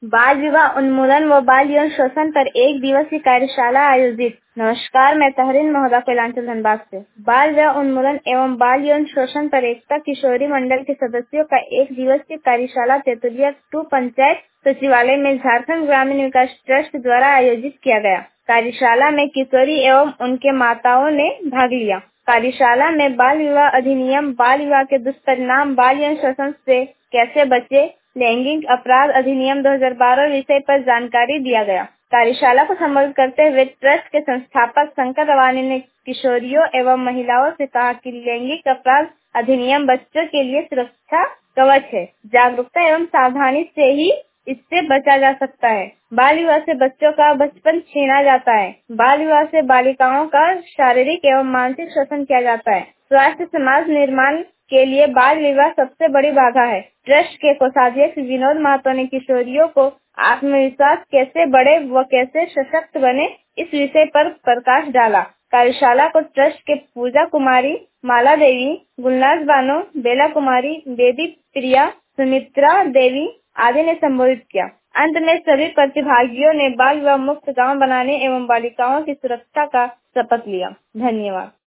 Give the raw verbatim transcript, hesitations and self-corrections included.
बाल विवाह उन्मूलन व बाल यौन शोषण पर एक दिवसीय कार्यशाला आयोजित। नमस्कार, मैं तहरीन महोदा कैलांचल धनबाद से। बाल विवाह उन्मूलन एवं बाल यौन शोषण पर एकता किशोरी मंडल के सदस्यों का एक दिवसीय कार्यशाला तेतुलिया टू पंचायत सचिवालय में झारखंड ग्रामीण विकास ट्रस्ट द्वारा आयोजित किया गया। कार्यशाला में किशोरी एवं उनके माताओं ने भाग लिया। कार्यशाला में बाल विवाह अधिनियम, बाल विवाह के दुष्परिणाम, बाल यौन शोषण से कैसे बचे, लैंगिक अपराध अधिनियम दो हज़ार बारह विषय पर जानकारी दिया गया। कार्यशाला को संबोधित करते हुए ट्रस्ट के संस्थापक शंकर रवानी ने किशोरियों एवं महिलाओं से कहा कि लैंगिक अपराध अधिनियम बच्चों के लिए सुरक्षा कवच है। जागरूकता एवं सावधानी से ही इससे बचा जा सकता है। बाल विवाह से बच्चों का बचपन छीना जाता है। बाल विवाह से बालिकाओं का शारीरिक एवं मानसिक शोषण किया जाता है। स्वास्थ्य समाज निर्माण के लिए बाल विवाह सबसे बड़ी बाधा है। ट्रस्ट के कोषाध्यक्ष विनोद महतो ने किशोरियों को आत्मविश्वास कैसे बढ़े व कैसे सशक्त बने, इस विषय पर प्रकाश डाला। कार्यशाला को ट्रस्ट के पूजा कुमारी, माला देवी, गुलनाज बानो, बेला कुमारी, बेबी प्रिया, सुमित्रा देवी आदि ने संबोधित किया। अंत में सभी प्रतिभागियों ने बाल विवाह मुक्त गांव बनाने एवं बालिकाओं की सुरक्षा का शपथ लिया। धन्यवाद।